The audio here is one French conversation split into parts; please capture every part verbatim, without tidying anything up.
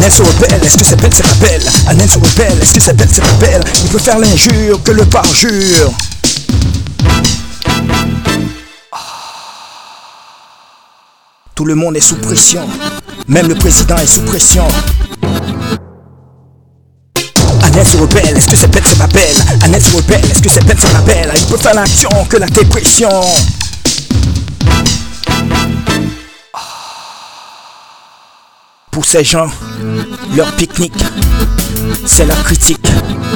Annette se rebelle, est-ce que c'est belle, c'est pas belle? Annette se rebelle, est-ce que c'est belle, c'est pas belle? Il peut faire l'injure que le parjure. Tout le monde est sous pression, même le président est sous pression. Annette se rebelle, est-ce que c'est belle, c'est pas belle? Annette se rebelle, est-ce que c'est belle, c'est pas belle? Il peut faire l'action que la dépression. Pour ces gens, leur pique-nique, c'est la critique.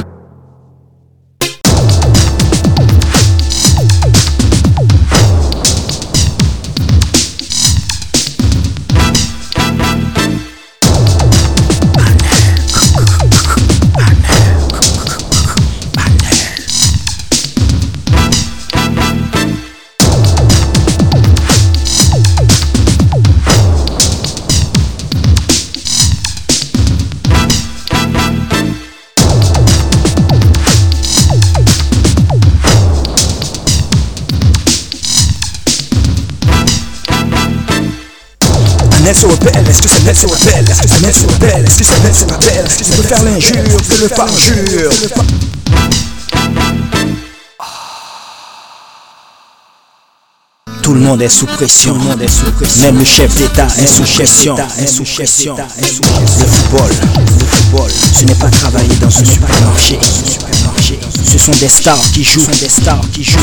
Annette se rebelle, est-ce que c'est belle, c'est pas belle? Annette se rebelle, est-ce que c'est belle, c'est pas belle? Il peut faire l'injure que le parjure. Tout le monde est sous pression, tout le monde est sous pression. Même le chef d'État est sous pression. Le football, le football, ce n'est pas travailler dans un supermarché. Ce sont des stars qui jouent, ce sont des stars qui jouent.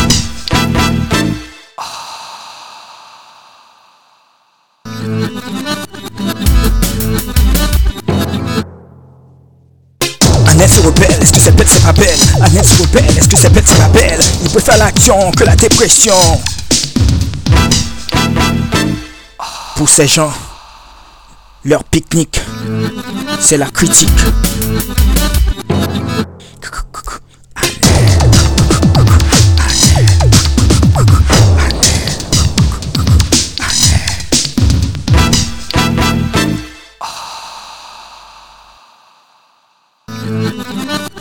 Annette se rebelle, est-ce que c'est belle, c'est pas belle? Annette se rebelle, est-ce que c'est belle, c'est pas belle? Il peut faire l'action que la dépression. Pour ces gens, leur pique-nique, c'est la critique. Annette.